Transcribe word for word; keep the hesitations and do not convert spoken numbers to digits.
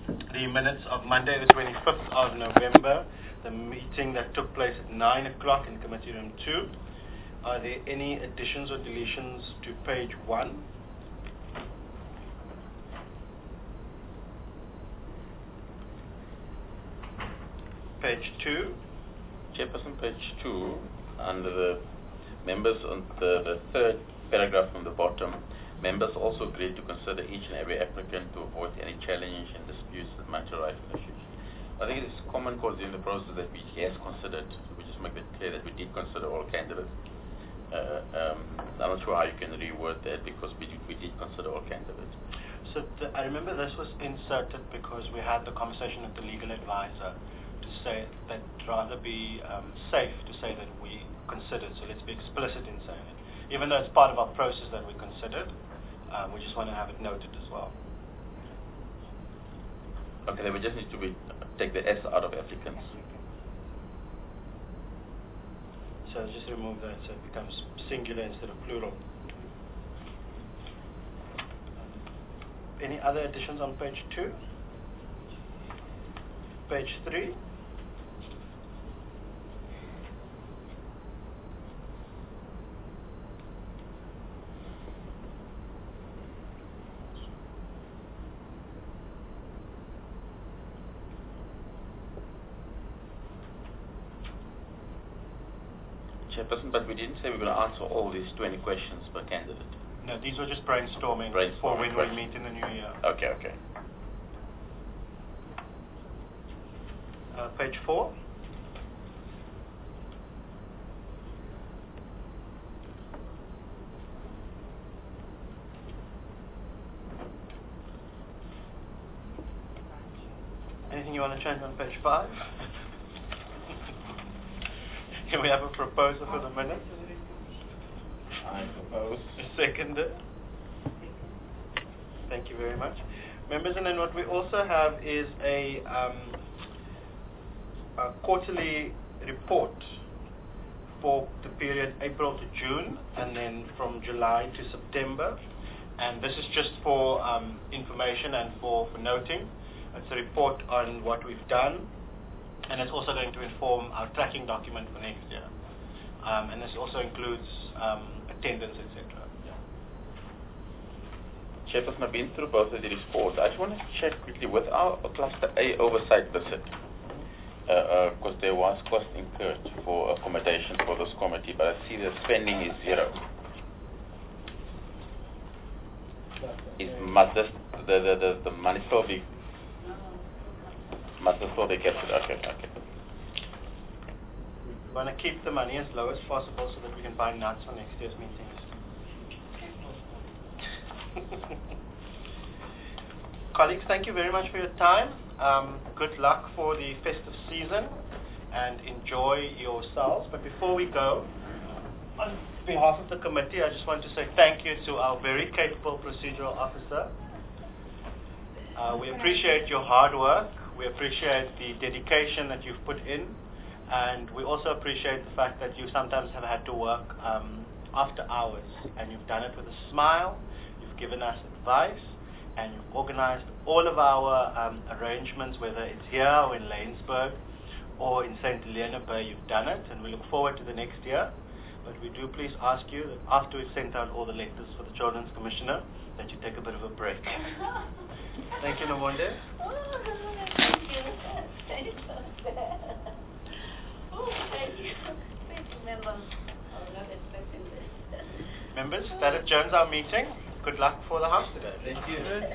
the minutes of Monday, the twenty-fifth of November, the meeting that took place at nine o'clock in Committee Room two. Are there any additions or deletions to page one? Page two. Chairperson, page two, under the members on the, the third paragraph from the bottom, members also agreed to consider each and every applicant to avoid any challenge and disputes that might arise in the future. I think it's common cause in the process that we has considered, we just make it clear that we did consider all candidates. Uh, um, I'm not sure how you can reword that because we did, we did consider all candidates. So the, I remember this was inserted because we had the conversation with the legal advisor to say that rather be um, safe to say that we considered, so let's be explicit in saying it. Even though it's part of our process that we considered, um, we just want to have it noted as well. Okay, then we just need to be, take the S out of applicants. So just remove that so it becomes singular instead of plural. Any other additions on page two? Page three? Chairperson, but we didn't say we were going to answer all these twenty questions per candidate. No, these were just brainstorming, brainstorming for when questions. we meet in the new year. Okay, okay. Uh, page four. Anything you want to change on page five? Can we have a proposal for the minutes? I propose. Seconded. Thank you very much. Members, and then what we also have is a, um, a quarterly report for the period April to June, and then from July to September. And this is just for um, information and for, for noting. It's a report on what we've done, and it's also going to inform our tracking document for next year. Um, and this also includes um, attendance, et cetera. Chairperson, I've been through both of the reports. I just want to check quickly with our Cluster A oversight visit, because uh, uh, there was cost incurred for accommodation for this committee, but I see the spending is zero. Is must this, the, the, the, the money still be must this still be kept? Okay, okay. We want to keep the money as low as possible so that we can buy nuts for next year's meetings. Colleagues, thank you very much for your time. Um, good luck for the festive season and enjoy yourselves. But before we go, on behalf of the committee, I just want to say thank you to our very capable procedural officer. Uh, we appreciate your hard work. We appreciate the dedication that you've put in. And we also appreciate the fact that you sometimes have had to work um, after hours. And you've done it with a smile. You've given us advice. And you've organized all of our um, arrangements, whether it's here or in Laingsburg or in Saint Helena Bay, you've done it. And we look forward to the next year. But we do please ask you that after we've sent out all the letters for the Children's Commissioner, that you take a bit of a break. Thank you, Nomonde. Oh, thank you. Thank you. Oh, thank you. Thank you, members. I was not expecting this. Members, that adjourns our meeting. Good luck for the House today. Thank you.